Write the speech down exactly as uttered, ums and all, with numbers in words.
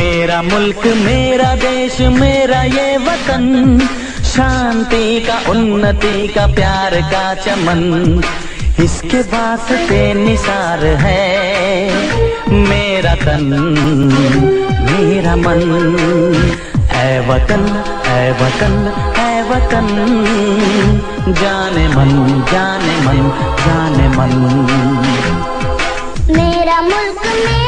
मेरा मुल्क मेरा देश मेरा ये वतन, शांति का उन्नति का प्यार का चमन, इसके वास्ते निसार है मेरा तन मेरा मन। ऐ वतन ऐ वतन ऐ वतन, जाने मन जाने मन जाने मन। मेरा मुल्क में